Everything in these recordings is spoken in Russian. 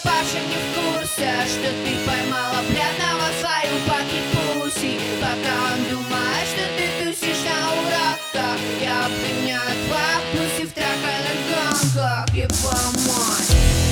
папаша не в курсе, что ты поймала бледного в свою паки-пуси. Пока он думает, что ты тусишь на уроках, я обвиняю твоя пуси в траханных гонках. И помочь.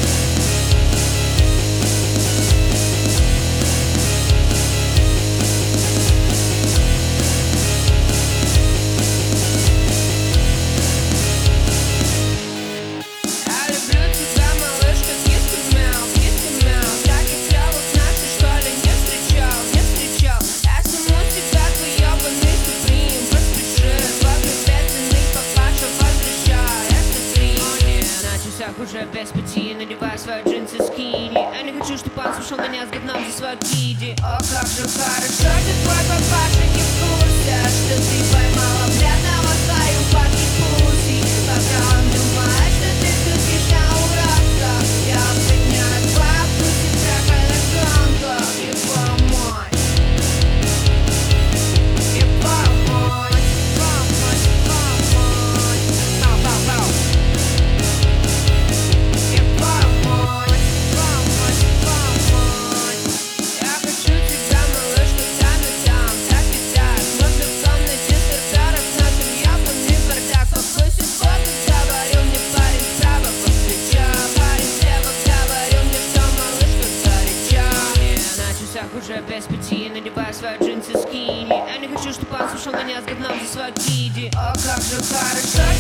Уже без пяти, надеваю свои джинсы скини. Я не хочу, чтобы он слушал меня с говном за свой киди. О, как же хорошо, что твой папаша не в курсе, что ты поймала бледного в свою паки-пуси. Пока он думает, что ты тусишь на уроках, я обвиняю твоя пуси в траханных гонках. И помочь. И помочь. Помочь, помочь. Пау-пау-пау. Уже без пяти, надеваю свои джинсы скини. Я не хочу, чтобы он слушал меня с говном за свой киди. О, как же хорошо.